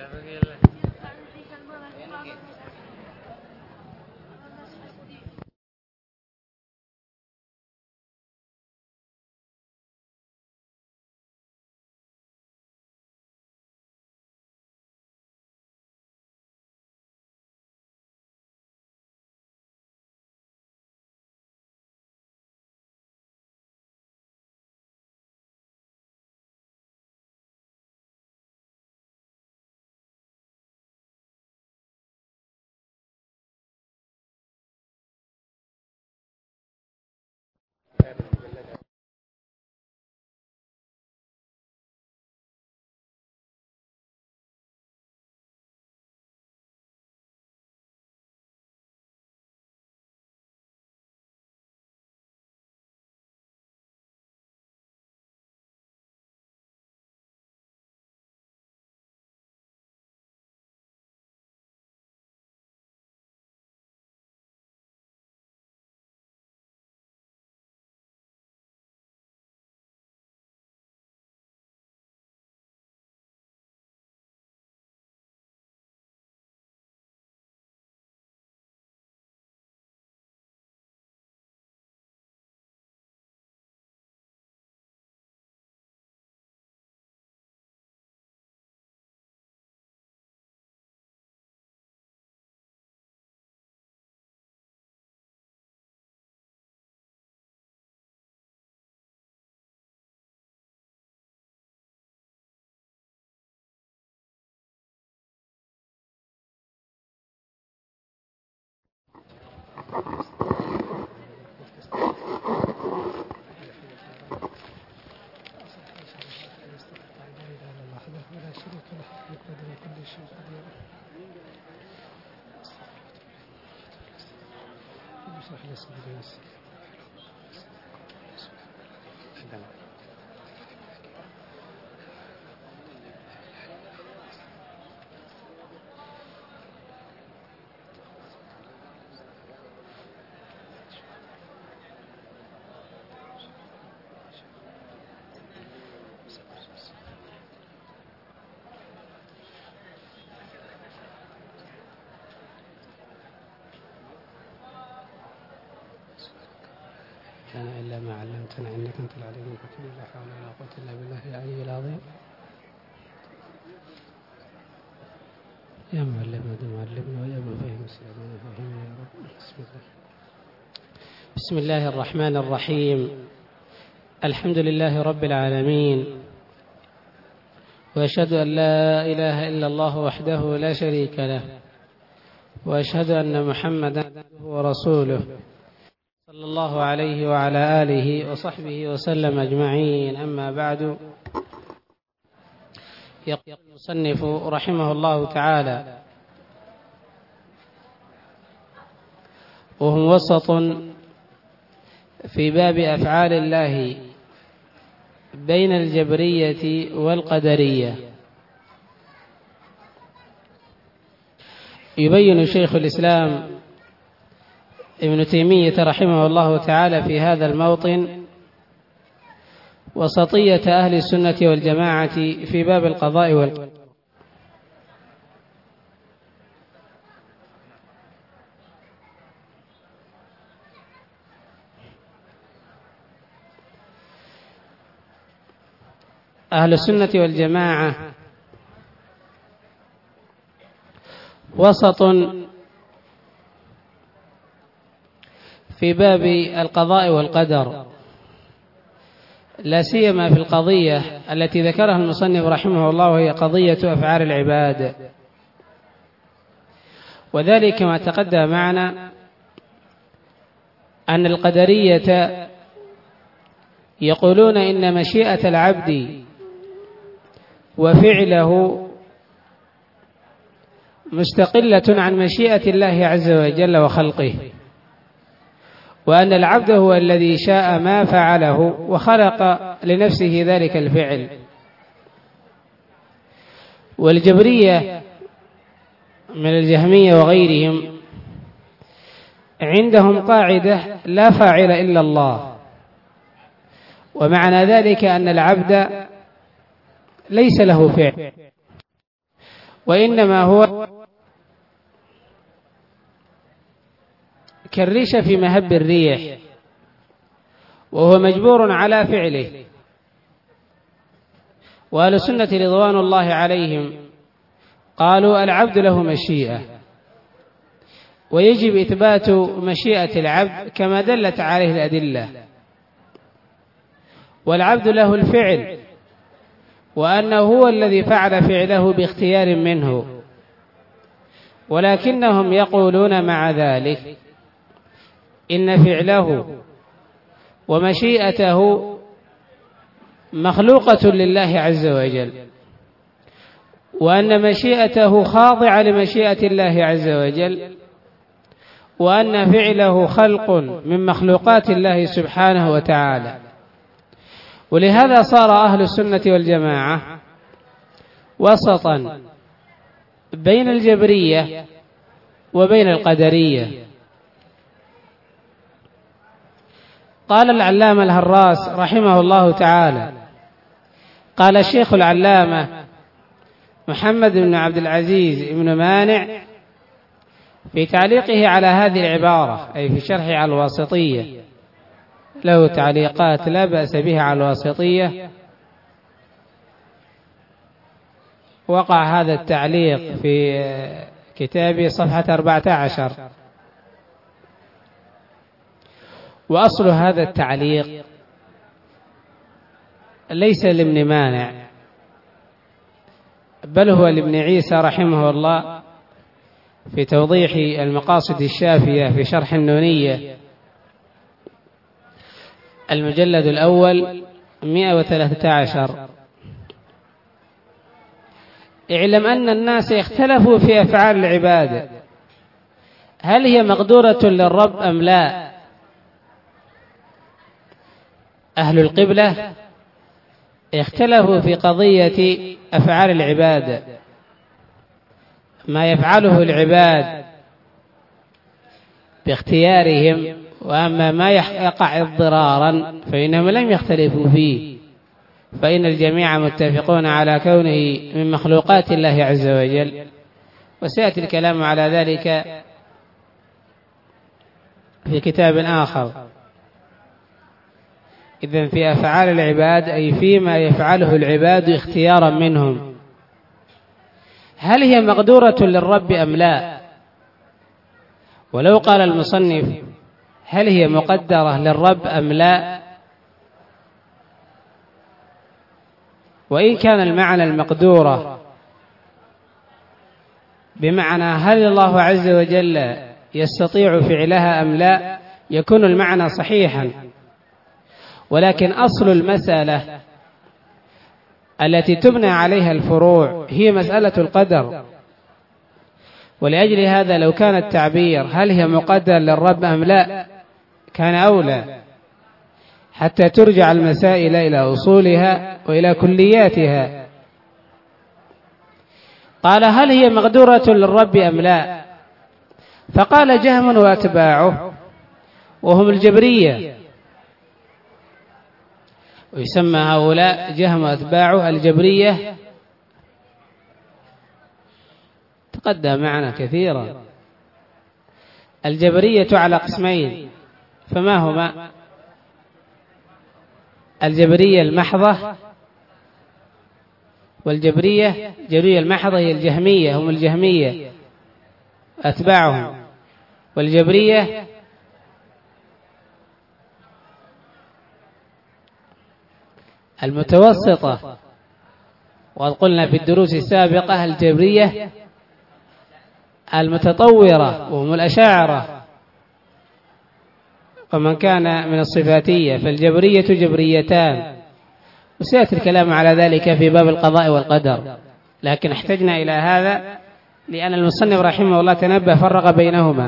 كان إلا ما علمتنا إنك أنت العليم الحكيم لا حول ولا قوة إلا بالله العلي العظيم. يا معلم معلمنا ويا مفهم سيدنا فهمنا يا رب. بسم الله الرحمن الرحيم. الحمد لله رب العالمين، وأشهد أن لا إله إلا الله وحده لا شريك له، وأشهد أن محمدا ورسوله صلى الله عليه وعلى آله وصحبه وسلم أجمعين. أما بعد، يقول المصنف رحمه الله تعالى: وهم وسط في باب أفعال الله بين الجبرية والقدرية. يبين شيخ الإسلام ابن تيمية رحمه الله تعالى في هذا الموطن وسطية أهل السنة والجماعة في باب القضاء والقدر. أهل السنة والجماعة وسط في باب القضاء والقدر، لا سيما في القضية التي ذكرها المصنف رحمه الله، وهي قضية أفعال العباد. وذلك ما تقدم معنا أن القدرية يقولون إن مشيئة العبد وفعله مستقلة عن مشيئة الله عز وجل وخلقه، وأن العبد هو الذي شاء ما فعله وخلق لنفسه ذلك الفعل. والجبرية من الجهمية وغيرهم عندهم قاعدة: لا فاعل إلا الله، ومعنى ذلك أن العبد ليس له فعل، وإنما هو كالريشة في مهب الريح، وهو مجبور على فعله. وأهل السنة رضوان الله عليهم قالوا العبد له مشيئة، ويجب إثبات مشيئة العبد كما دلت عليه الأدلة، والعبد له الفعل، وأنه هو الذي فعل فعله باختيار منه، ولكنهم يقولون مع ذلك إن فعله ومشيئته مخلوقة لله عز وجل، وأن مشيئته خاضعة لمشيئة الله عز وجل، وأن فعله خلق من مخلوقات الله سبحانه وتعالى. ولهذا صار أهل السنة والجماعة وسطا بين الجبرية وبين القدرية. قال العلامة الهراس رحمه الله تعالى: قال الشيخ العلامة محمد بن عبد العزيز بن مانع في تعليقه على هذه العبارة، أي في شرحه على الواسطية، له تعليقات لا بأس بها على الواسطية، وقع هذا التعليق في كتابه صفحة 14. وأصل هذا التعليق ليس لابن مانع، بل هو لابن عيسى رحمه الله في توضيح المقاصد الشافية في شرح النونية المجلد الأول 113. اعلم أن الناس اختلفوا في أفعال العباد، هل هي مقدورة للرب أم لا؟ أهل القبلة اختلفوا في قضية أفعال العباد، ما يفعله العباد باختيارهم، وأما ما يقع اضطرارا فإنهم لم يختلفوا فيه، فإن الجميع متفقون على كونه من مخلوقات الله عز وجل، وسيأتي الكلام على ذلك في كتاب آخر. إذن في أفعال العباد أي فيما يفعله العباد اختيارا منهم، هل هي مقدورة للرب أم لا؟ ولو قال المصنف هل هي مقدرة للرب أم لا، وإن كان المعنى المقدورة بمعنى هل الله عز وجل يستطيع فعلها أم لا، يكون المعنى صحيحا، ولكن أصل المسألة التي تبنى عليها الفروع هي مسألة القدر. ولأجل هذا لو كان التعبير هل هي مقدر للرب أم لا كان أولى، حتى ترجع المسائل إلى أصولها وإلى كلياتها. قال هل هي مقدورة للرب أم لا، فقال جهم وأتباعه وهم الجبرية، ويسمى هؤلاء جهم وأتباعه الجبرية، تقدم معنا كثيرا. الجبرية على قسمين، فما هما؟ الجبرية المحضة والجبرية جبرية المحضة هي الجهمية، هم الجهمية أتباعهم، والجبرية المتوسطة. وقد قلنا في الدروس السابقة الجبرية المتطورة وهم الأشاعرة، ومن كان من الصفاتية، فالجبرية جبريتان، وسيأتي الكلام على ذلك في باب القضاء والقدر، لكن احتجنا إلى هذا لأن المصنف رحمه الله تنبه فرق بينهما.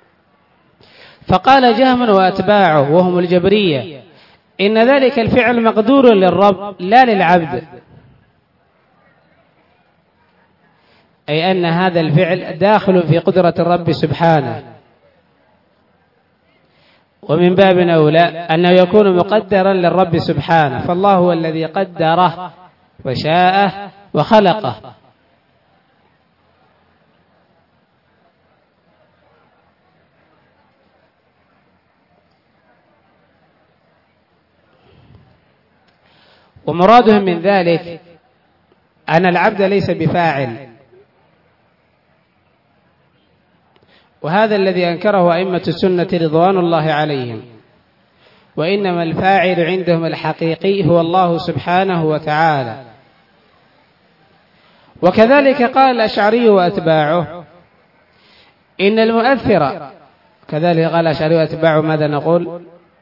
فقال جهم وأتباعه وهم الجبرية إن ذلك الفعل مقدور للرب لا للعبد، أي أن هذا الفعل داخل في قدرة الرب سبحانه، ومن باب أولى أنه يكون مقدرا للرب سبحانه، فالله هو الذي قدره وشاءه وخلقه. ومرادهم من ذلك أن العبد ليس بفاعل، وهذا الذي أنكره أئمة السنة رضوان الله عليهم، وإنما الفاعل عندهم الحقيقي هو الله سبحانه وتعالى. وكذلك قال الأشعري وأتباعه إن المؤثر، كذلك قال الأشعري وأتباعه ماذا نقول؟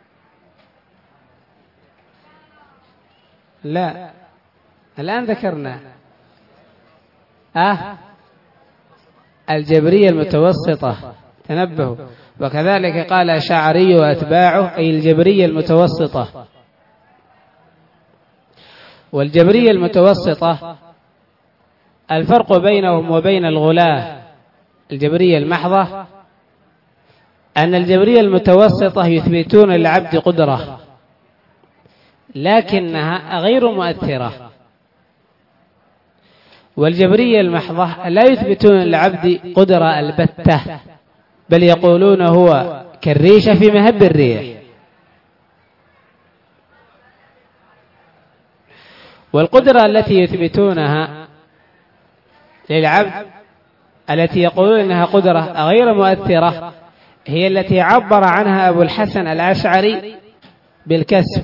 لا الآن ذكرنا الجبرية المتوسطة، تنبهوا. وكذلك قال الأشعري وأتباعه أي الجبرية المتوسطة. والجبرية المتوسطة الفرق بينهم وبين الغلاة الجبرية المحضة أن الجبرية المتوسطة يثبتون للعبد قدرة لكنها غير مؤثرة، والجبرية المحضة لا يثبتون للعبد قدرة البتة، بل يقولون هو كالريشة في مهب الريح. والقدرة التي يثبتونها للعبد التي يقولون إنها قدرة غير مؤثرة هي التي عبر عنها أبو الحسن الأشعري بالكسب.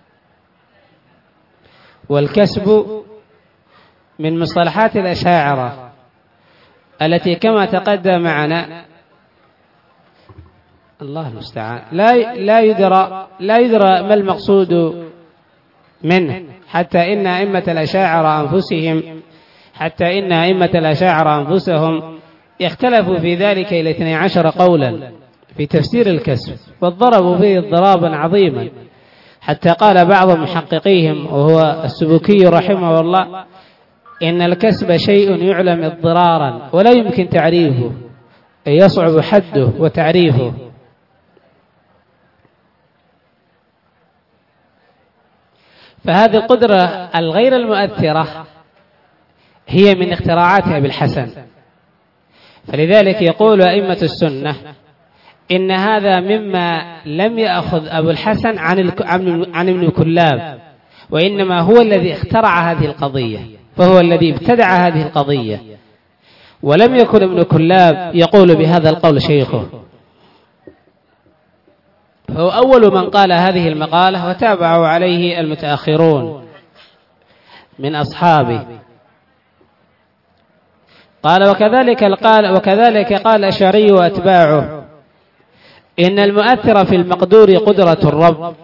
والكسب من مصطلحات الأشاعرة التي كما تقدم معنا الله المستعان لا يدرى ما المقصود منه، حتى إن أئمة الأشاعرة أنفسهم اختلفوا في ذلك إلى 12 قولا في تفسير الكسب، وضربوا فيه ضرابا عظيما، حتى قال بعض محققيهم وهو السبكي رحمه الله إن الكسب شيء يعلم اضطرارا ولا يمكن تعريفه، أي يصعب حده وتعريفه. فهذه القدرة الغير المؤثرة هي من اختراعات أبي الحسن، فلذلك يقول أئمة السنة إن هذا مما لم يأخذ أبو الحسن عن ابن كلاب، وإنما هو الذي اخترع هذه القضية، فهو الذي ابتدع هذه القضية، ولم يكن ابن كلاب يقول بهذا القول شيخه، فهو أول من قال هذه المقالة، وتابعوا عليه المتأخرون من أصحابه. قال وكذلك قال الأشعري وأتباعه إن المؤثر في المقدور قدرة الرب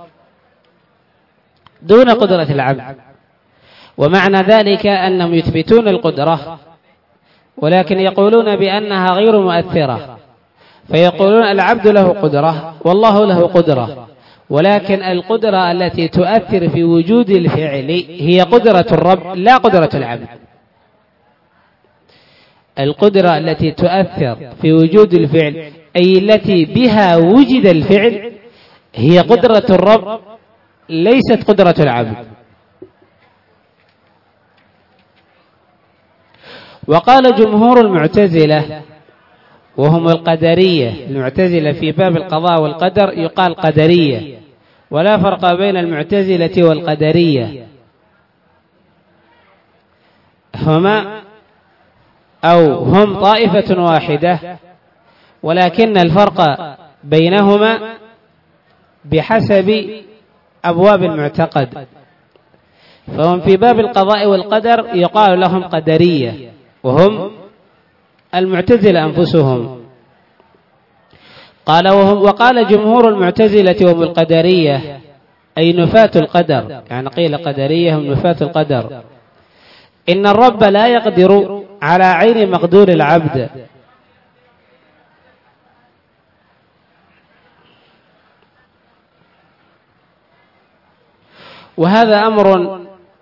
دون قدرة العبد، ومعنى ذلك أنهم يثبتون القدرة ولكن يقولون بأنها غير مؤثرة، فيقولون العبد له قدرة والله له قدرة، ولكن القدرة التي تؤثر في وجود الفعل هي قدرة الرب لا قدرة العبد. القدرة التي تؤثر في وجود الفعل أي التي بها وجد الفعل هي قدرة الرب ليست قدرة العبد. وقال جمهور المعتزلة وهم القدرية، المعتزلة في باب القضاء والقدر يقال قدرية، ولا فرق بين المعتزلة والقدرية، هم طائفة واحدة، ولكن الفرق بينهما بحسب أبواب المعتقد، فهم في باب القضاء والقدر يقال لهم قدرية، وهم المعتزلة أنفسهم. وقال جمهور المعتزلة وهم القدرية أي نفاة القدر، يعني قيل قدرية هم نفاة القدر، إن الرب لا يقدر على عين مقدور العبد، وهذا أمر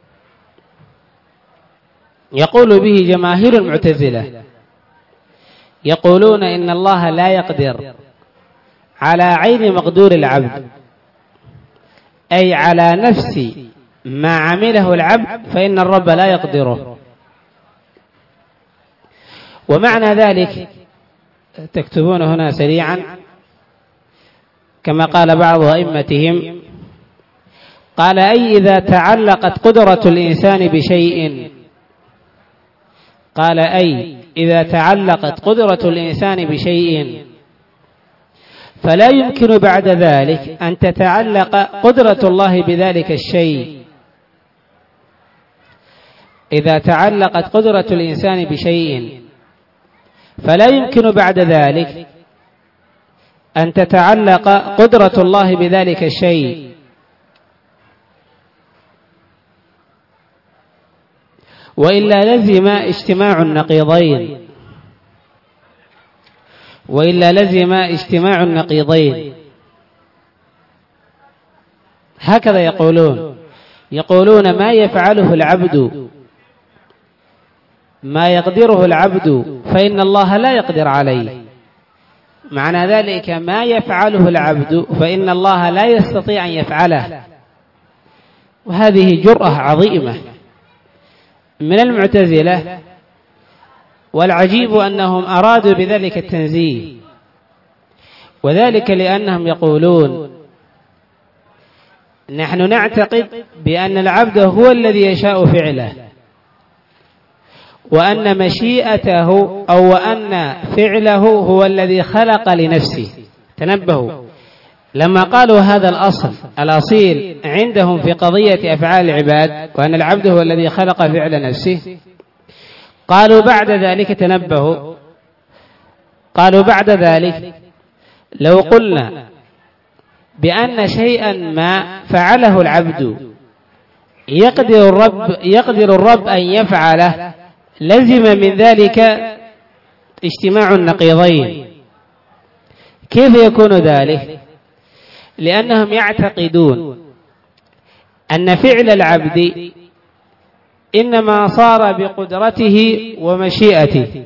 يقول به جماهير المعتزلة، يقولون إن الله لا يقدر على عين مقدور العبد، أي على نفس ما عمله العبد فإن الرب لا يقدره. ومعنى ذلك تكتبون هنا سريعا كما قال بعض أئمتهم، قال أي إذا تعلقت قدرة الإنسان بشيء، قال أي إذا تعلقت قدرة الإنسان بشيء فلا يمكن بعد ذلك أن تتعلق قدرة الله بذلك الشيء. إذا تعلقت قدرة الإنسان بشيء فلا يمكن بعد ذلك أن تتعلق قدرة الله بذلك الشيء، وإلا لزم اجتماع النقيضين، وإلا لزم اجتماع النقيضين. هكذا يقولون ما يفعله العبد، ما يقدره العبد فإن الله لا يقدر عليه. معنى ذلك ما يفعله العبد فإن الله لا يستطيع أن يفعله. وهذه جرأة عظيمة من المعتزلة، والعجيب أنهم أرادوا بذلك التنزيه، وذلك لأنهم يقولون نحن نعتقد بأن العبد هو الذي يشاء فعله، وأن مشيئته أو وأن فعله هو الذي خلق لنفسه. تنبهوا لما قالوا هذا الأصل الأصيل عندهم في قضية أفعال العباد، وأن العبد هو الذي خلق فعل نفسه، قالوا بعد ذلك، تنبهوا، قالوا بعد ذلك لو قلنا بأن شيئا ما فعله العبد يقدر الرب أن يفعله لزم من ذلك اجتماع النقيضين. كيف يكون ذلك؟ لأنهم يعتقدون أن فعل العبد إنما صار بقدرته ومشيئته،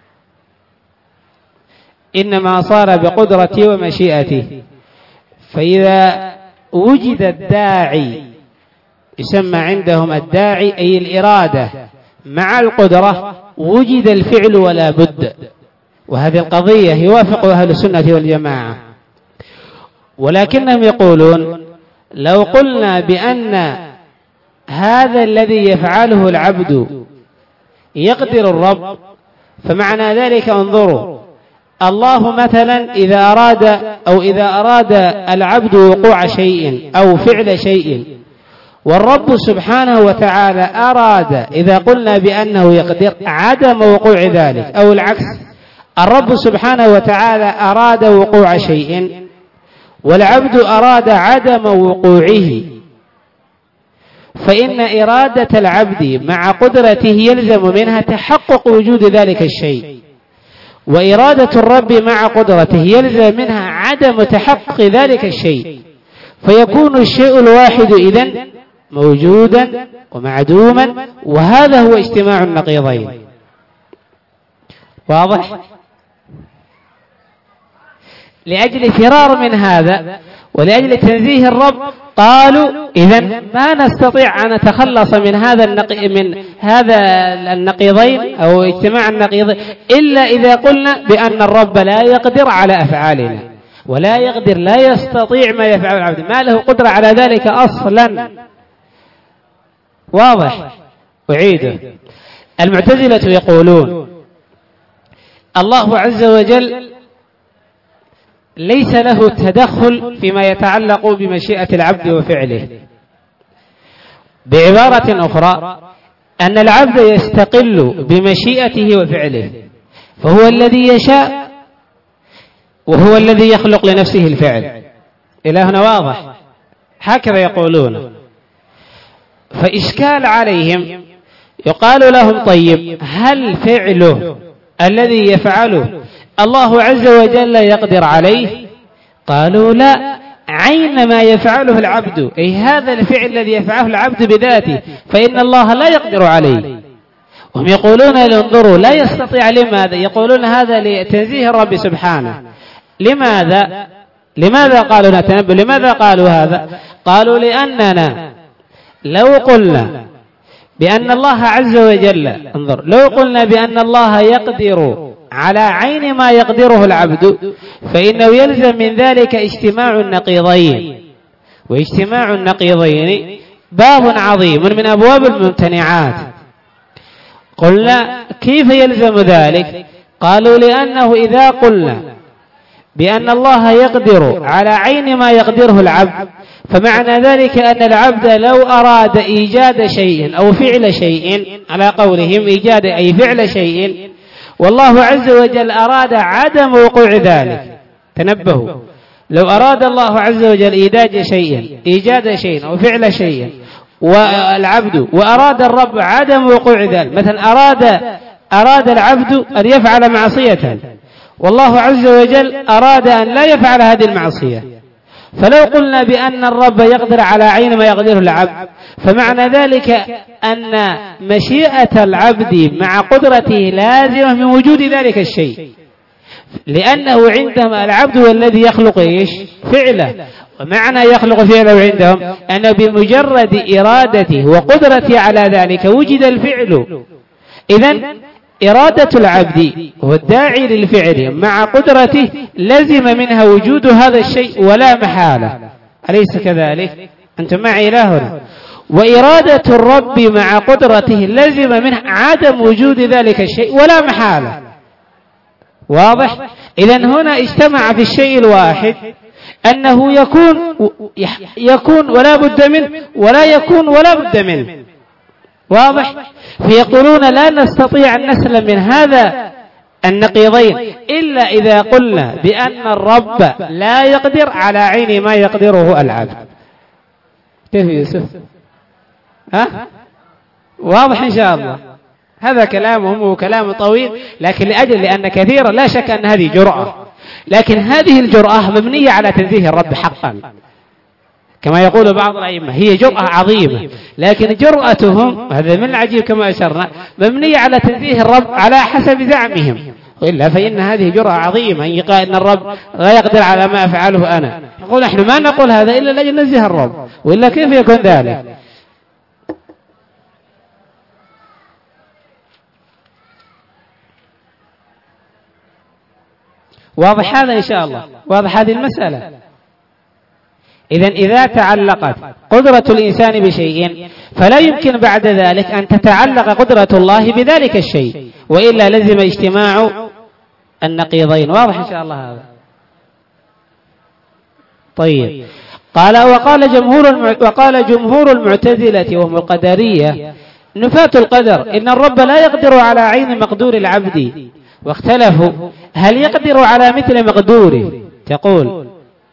إنما صار بقدرته ومشيئته. فإذا وجد الداعي، يسمى عندهم الداعي أي الإرادة مع القدرة، وجد الفعل ولا بد. وهذه القضية يوافق أهل السنة والجماعة. ولكنهم يقولون لو قلنا بأن هذا الذي يفعله العبد يقدر الرب، فمعنى ذلك انظروا، الله مثلا إذا أراد العبد وقوع شيء أو فعل شيء، والرب سبحانه وتعالى أراد، إذا قلنا بأنه يقدر، عدم وقوع ذلك، أو العكس، الرب سبحانه وتعالى أراد وقوع شيء والعبد أراد عدم وقوعه، فإن إرادة العبد مع قدرته يلزم منها تحقق وجود ذلك الشيء، وإرادة الرب مع قدرته يلزم منها عدم تحقق ذلك الشيء، فيكون الشيء الواحد إذن موجودا ومعدوما، وهذا هو اجتماع النقيضين. واضح؟ لأجل فرار من هذا ولأجل تنزيه الرب قالوا إذن ما نستطيع أن نتخلص من هذا النقيضين أو اجتماع النقيضين إلا إذا قلنا بأن الرب لا يقدر على أفعالنا، ولا يقدر، لا يستطيع ما يفعل العبد، ما له قدرة على ذلك أصلا. واضح؟ أعيده. المعتزلة يقولون الله عز وجل ليس له تدخل فيما يتعلق بمشيئة العبد وفعله. بعبارة أخرى أن العبد يستقل بمشيئته وفعله، فهو الذي يشاء وهو الذي يخلق لنفسه الفعل. إلى هنا واضح؟ هكذا يقولون. فإشكال عليهم، يقال لهم طيب هل فعله الذي يفعله الله عز وجل يقدر عليه؟ قالوا لا، عين ما يفعله العبد، أي هذا الفعل الذي يفعله العبد بذاته، فإن الله لا يقدر عليه. وهم يقولون انظروا لا يستطيع. لماذا؟ يقولون هذا لتنزيه الرب سبحانه. لماذا قالوا نتنبه؟ لماذا قالوا هذا؟ قالوا لأننا لو قلنا بأن الله عز وجل، انظر، لو قلنا بأن الله يقدر على عين ما يقدره العبد، فإنه يلزم من ذلك اجتماع النقيضين، واجتماع النقيضين باب عظيم من أبواب الممتنعات. قلنا كيف يلزم ذلك؟ قالوا لأنه إذا قلنا بأن الله يقدر على عين ما يقدره العبد، فمعنى ذلك أن العبد لو أراد إيجاد شيء أو فعل شيء، على قولهم إيجاد أي فعل شيء، والله عز وجل أراد عدم وقوع ذلك. تنبهوا، لو أراد الله عز وجل إيجاد شيء أو فعل شيء والعبد وأراد الرب عدم وقوع ذلك، مثلا أراد العبد أن يفعل معصية والله عز وجل أراد أن لا يفعل هذه المعصية، فلو قلنا بأن الرب يقدر على عين ما يقدره العبد، فمعنى ذلك أن مشيئة العبد مع قدرته لازمة من وجود ذلك الشيء، لأنه عندهم العبد هو الذي يخلق فعله. ومعنى يخلق فعله عندهم أنه بمجرد إرادته وقدرته على ذلك وجد الفعل. إذن إرادة العبد والداعي للفعل مع قدرته لزم منها وجود هذا الشيء ولا محالة، أليس كذلك؟ أنتم معي إلى هنا. وإرادة الرب مع قدرته لزم منها عدم وجود ذلك الشيء ولا محالة. واضح؟ إذن هنا اجتمع في الشيء الواحد أنه يكون ولا بد منه ولا يكون ولا بد منه. واضح؟ فيقولون لا نستطيع أن نسلم من هذا النقيضين إلا إذا قلنا بأن الرب لا يقدر على عين ما يقدره العبد. كيف يوسف؟ واضح إن شاء الله. هذا كلامهم وكلام طويل، لكن لأن كثيرا لا شك أن هذه جرأة، لكن هذه الجرأة مبنية على تنزيه الرب حقا كما يقول بعض الأئمة، هي جرأة عظيمة، لكن جرأتهم هذا من العجيب كما أشرنا مبنية على تنزيه الرب على حسب زعمهم، وإلا فإن هذه جرأة عظيمة أن يقال أن الرب لا يقدر على ما أفعله أنا. يقول نحن ما نقول هذا إلا لأجل ننزه الرب، وإلا كيف يكون ذلك؟ واضح هذا إن شاء الله؟ واضح هذه المسألة؟ إذا تعلقت قدرة الإنسان بشيء فلا يمكن بعد ذلك أن تتعلق قدرة الله بذلك الشيء، وإلا لزم اجتماع النقيضين. واضح إن شاء الله هذا؟ طيب. وقال جمهور المعتزلة وهم القدرية نفاة القدر إن الرب لا يقدر على عين مقدور العبد، واختلفوا هل يقدر على مثل مقدوره؟ تقول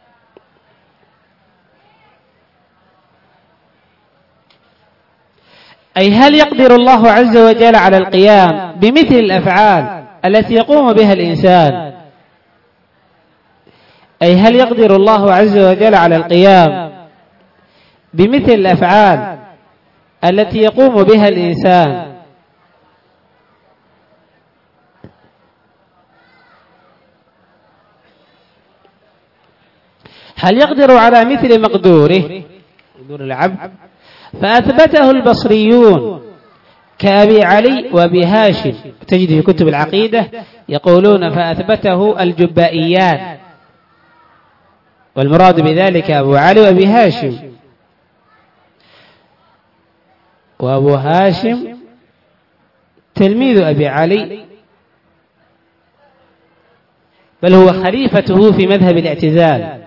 أي هل يقدر الله عز وجل على القيام بمثل الأفعال التي يقوم بها الإنسان؟ أي هل يقدر الله عز وجل على القيام بمثل الأفعال التي يقوم بها الإنسان؟ هل يقدر على مثل مقدوره، مقدور العبد؟ فأثبته البصريون كأبي علي وأبي هاشم، تجد في كتب العقيدة يقولون فأثبته الجبائيان، والمراد بذلك أبو علي وأبي هاشم، وأبو هاشم تلميذ أبي علي، بل هو خليفته في مذهب الاعتزال،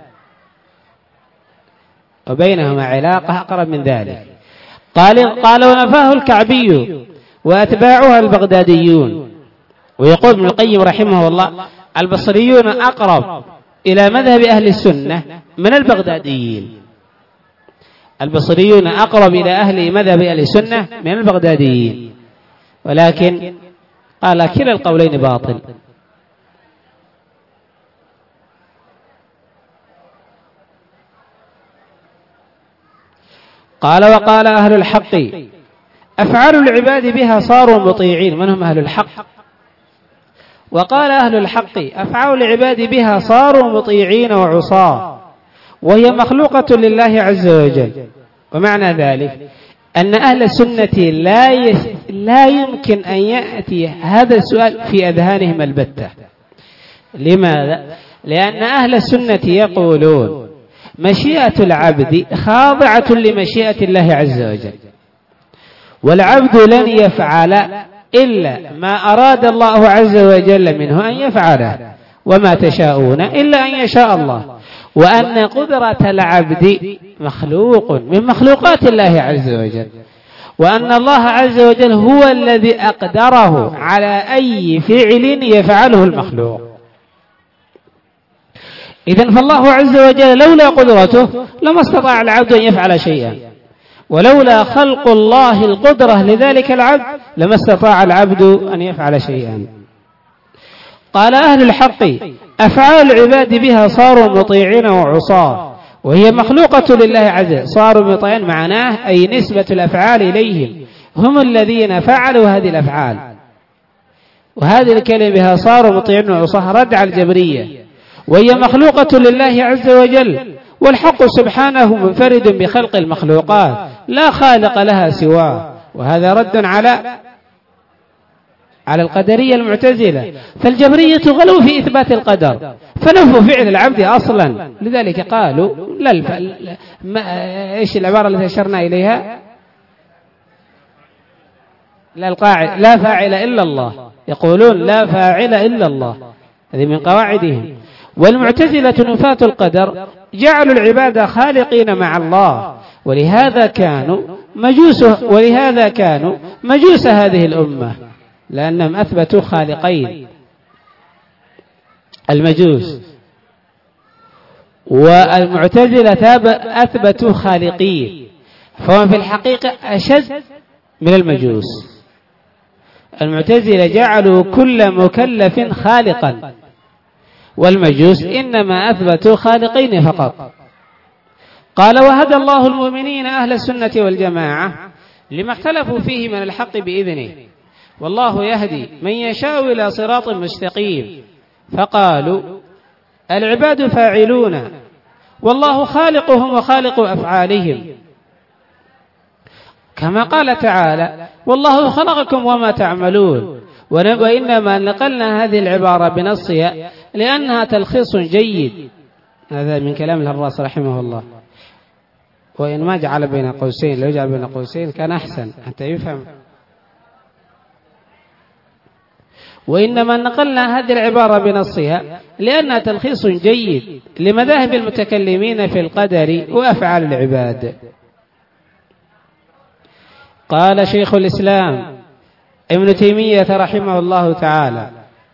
وبينهما علاقة أقرب من ذلك. قال ونفاه الكعبي وأتباعها البغداديون. ويقول ابن القيم رحمه الله البصريون أقرب إلى مذهب أهل السنة من البغداديين. البصريون أقرب إلى أهل مذهب أهل السنة من البغداديين، ولكن قال كلا القولين باطل. وقال أهل الحق أفعال العباد بها صاروا مطيعين. من هم أهل الحق؟ وقال أهل الحق أفعال العباد بها صاروا مطيعين وعصاة، وهي مخلوقة لله عز وجل. ومعنى ذلك أن أهل السنة لا يمكن أن يأتي هذا السؤال في أذهانهم البتة. لماذا؟ لأن أهل السنة يقولون مشيئة العبد خاضعة لمشيئة الله عز وجل، والعبد لن يفعل إلا ما أراد الله عز وجل منه أن يفعله، وما تشاءون إلا أن يشاء الله، وأن قدرة العبد مخلوق من مخلوقات الله عز وجل، وأن الله عز وجل هو الذي أقدره على أي فعل يفعله المخلوق. إذن فالله عز وجل لولا قدرته لما استطاع العبد أن يفعل شيئا، ولولا خلق الله القدرة لذلك العبد لما استطاع العبد أن يفعل شيئا. قال أهل الحق: أفعال العباد بها صاروا مطيعين وعصاة، وهي مخلوقة لله عز وجل. صاروا مطيعين معناه أي نسبة الأفعال إليهم، هم الذين فعلوا هذه الأفعال. وهذه الكلمة بها صاروا مطيعين وعصاة رد على الجبرية، وهي مخلوقة لله عز وجل، والحق سبحانه منفرد بخلق المخلوقات لا خالق لها سواه. وهذا رد على القدرية المعتزلة. فالجبرية غلوا في إثبات القدر، فنفوا فعل العبد أصلا، لذلك قالوا إيش العبارة التي أشرنا إليها؟ لا فاعل إلا الله، يقولون لا فاعل إلا الله، هذه من قواعدهم. والمعتزلة نفاة القدر جعلوا العباد خالقين مع الله، ولهذا كانوا مجوس هذه الأمة، لأنهم أثبتوا خالقين، المجوس. والمعتزلة أثبتوا خالقين، فهم في الحقيقة أشد من المجوس. المعتزلة جعلوا كل مكلف خالقا، والمجوس إنما أثبتوا خالقين فقط. قال: وهدى الله المؤمنين أهل السنة والجماعة لما اختلفوا فيه من الحق بإذنه، والله يهدي من يشاء إلى صراط مستقيم. فقالوا: العباد فاعلون، والله خالقهم وخالق أفعالهم، كما قال تعالى: والله خلقكم وما تعملون. وإنما نقلنا هذه العبارة بنصها لأنها تلخيص جيد. هذا من كلام الهراس رحمه الله، وإن ما جعل بين قوسين، لو جعل بين قوسين كان أحسن حتى يفهم. وإنما نقلنا هذه العبارة بنصها لأنها تلخيص جيد لمذاهب المتكلمين في القدر وأفعال العباد. قال شيخ الإسلام ابن تيمية رحمه الله تعالى: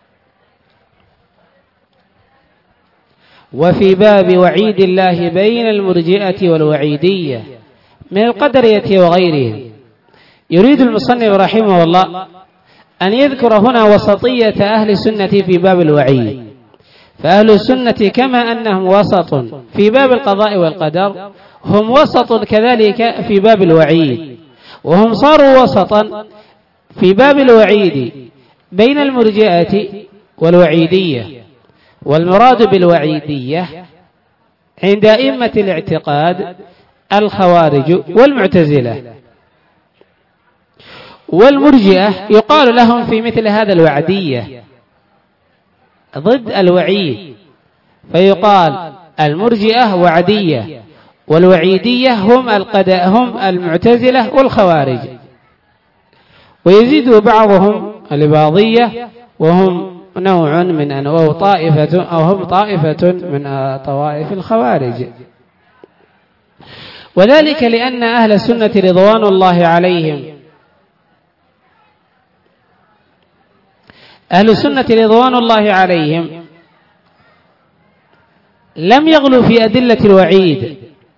وفي باب وعيد الله بين المرجئة والوعيدية من القدرية وغيرهم. يريد المصنف رحمه الله أن يذكر هنا وسطية أهل السنة في باب الوعيد. فأهل السنة كما أنهم وسط في باب القضاء والقدر، هم وسط كذلك في باب الوعيد، وهم صاروا وسطا في باب الوعيد بين المرجئة والوعيدية. والمراد بالوعيدية عند أئمة الاعتقاد الخوارج والمعتزلة. والمرجئة يقال لهم في مثل هذا الوعدية ضد الوعيد، فيقال المرجئة وعدية، والوعيدية هم المعتزلة والخوارج. ويزيد بعضهم الإباضية، وهم نوع من أنواع طائفة، أو هم طائفة من طوائف الخوارج. وذلك لأن أهل السنة رضوان الله عليهم، أهل السنة رضوان الله عليهم لم يغلوا في أدلة الوعيد،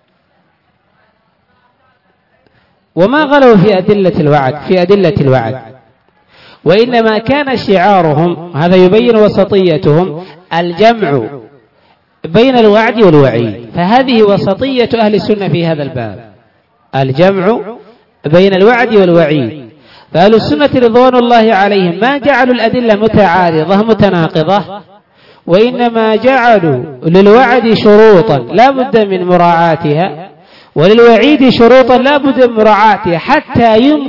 وما غلوا في أدلة الوعد، وإنما كان شعارهم، هذا يبين وسطيتهم، الجمع بين الوعد والوعيد. فهذه وسطية أهل السنة في هذا الباب، الجمع بين الوعد والوعيد. فأهل السنة رضوان الله عليهم ما جعلوا الأدلة متعارضة متناقضة، وإنما جعلوا للوعد شروطا لا بد من مراعاتها، وللوعيد شروطا لا بد من مراعاتها،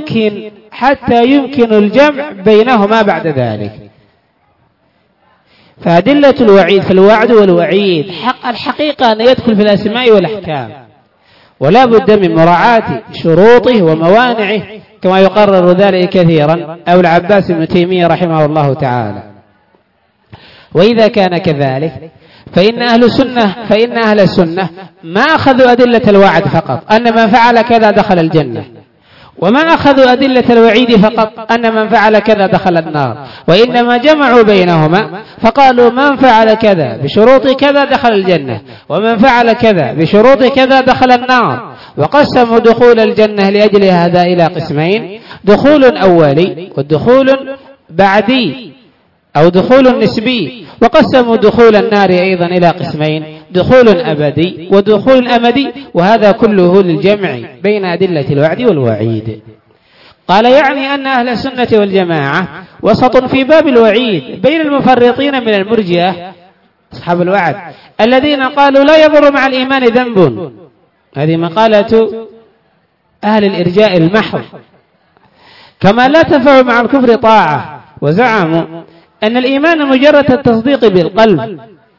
حتى يمكن الجمع بينهما بعد ذلك. فأدلة الوعيد في الوعد والوعيد الحقيقة أن يدخل في الأسماء والأحكام، ولا بد من مراعاة شروطه وموانعه كما يقرر ذلك كثيرا أبو العباس ابن تيمية رحمه الله تعالى. وإذا كان كذلك فإن أهل السنة ما أخذوا أدلة الوعد فقط أن من فعل كذا دخل الجنة، وما أخذوا أدلة الوعيد فقط أن من فعل كذا دخل النار، وإنما جمعوا بينهما فقالوا من فعل كذا بشروط كذا دخل الجنة، ومن فعل كذا بشروط كذا دخل النار. وقسموا دخول الجنة لأجل هذا إلى قسمين: دخول أولي والدخول بعدي أو دخول نسبي. وقسموا دخول النار أيضا إلى قسمين: دخول أبدي ودخول أمدي، وهذا كله للجمع بين أدلة الوعد والوعيد. قال يعني أن أهل السنة والجماعة وسط في باب الوعيد بين المفرطين من المرجئة أصحاب الوعد الذين قالوا لا يضر مع الإيمان ذنب، هذه مقالة أهل الإرجاء المحض، كما لا تنفع مع الكفر طاعة، وزعموا أن الإيمان مجرد التصديق بالقلب.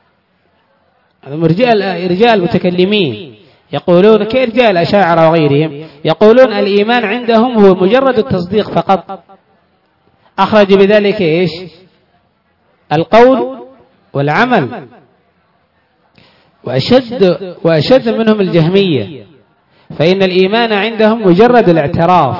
إرجاء المتكلمين يقولون كإرجاء الأشاعرة وغيرهم، يقولون الإيمان عندهم هو مجرد التصديق فقط. أخرج بذلك إيش؟ القول والعمل. وأشد منهم الجهمية، فإن الإيمان عندهم مجرد الاعتراف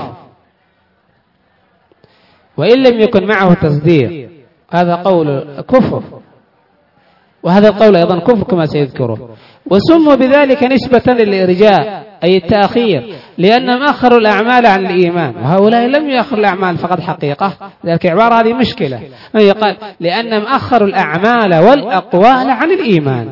وإن لم يكن معه تصديق، هذا قول كفر، وهذا القول أيضا كفر كما سيذكره. وسموا بذلك نسبة للإرجاء أي التأخير، لأنهم أخروا الأعمال عن الإيمان، وهؤلاء لم يأخروا الأعمال فقط حقيقة. ذلك عبارة هذه مشكلة، يقال لأنهم أخروا الأعمال والأقوال عن الإيمان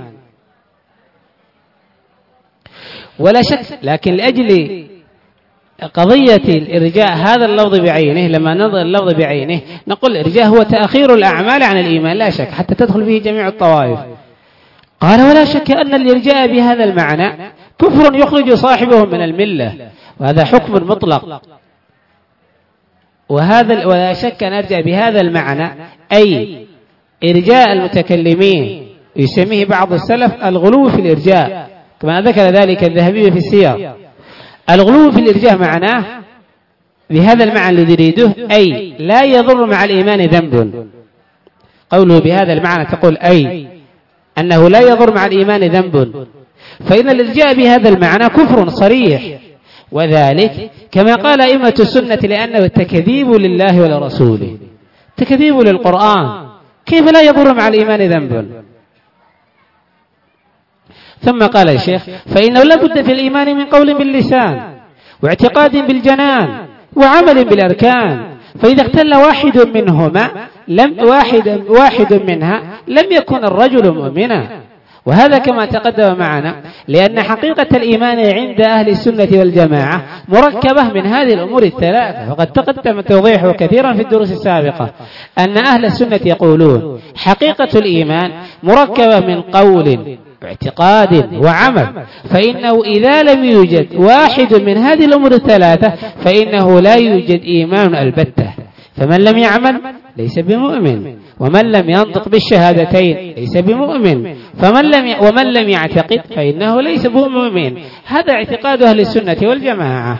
ولا شك. لكن لأجل قضية الإرجاء هذا اللفظ بعينه، لما نظر اللفظ بعينه نقول الإرجاء هو تأخير الأعمال عن الإيمان لا شك، حتى تدخل فيه جميع الطوائف. قال ولا شك أن الإرجاء بهذا المعنى كفر يخرج صاحبه من الملة، وهذا حكم مطلق. ولا شك أن أرجع بهذا المعنى أي إرجاء المتكلمين، يسميه بعض السلف الغلو في الإرجاء، كما ذكر ذلك الذهبي في السير. الغلو في الإرجاء معناه بهذا المعنى الذي يريده أي لا يضر مع الإيمان ذنب. قوله بهذا المعنى تقول أي أنه لا يضر مع الإيمان ذنب، فإن الإرجاء بهذا المعنى كفر صريح، وذلك كما قال أئمة السنة لأنه التكذيب لله ولرسوله، تكذيب للقرآن، كيف لا يضر مع الإيمان ذنب؟ ثم قال الشيخ فإنه لا بد في الإيمان من قول باللسان واعتقاد بالجنان وعمل بالأركان، فإذا اختل واحد منها لم يكن الرجل مؤمنا. وهذا كما تقدم معنا، لأن حقيقة الإيمان عند أهل السنة والجماعة مركبة من هذه الأمور الثلاثة، وقد تقدم توضيحه كثيرا في الدروس السابقة أن أهل السنة يقولون حقيقة الإيمان مركبة من قول واعتقاد وعمل، فإنه إذا لم يوجد واحد من هذه الأمور الثلاثة فإنه لا يوجد إيمان البتة. فمن لم يعمل ليس بمؤمن، ومن لم ينطق بالشهادتين ليس بمؤمن، ومن لم يعتقد فإنه ليس بمؤمن. هذا اعتقاد أهل السنة والجماعة.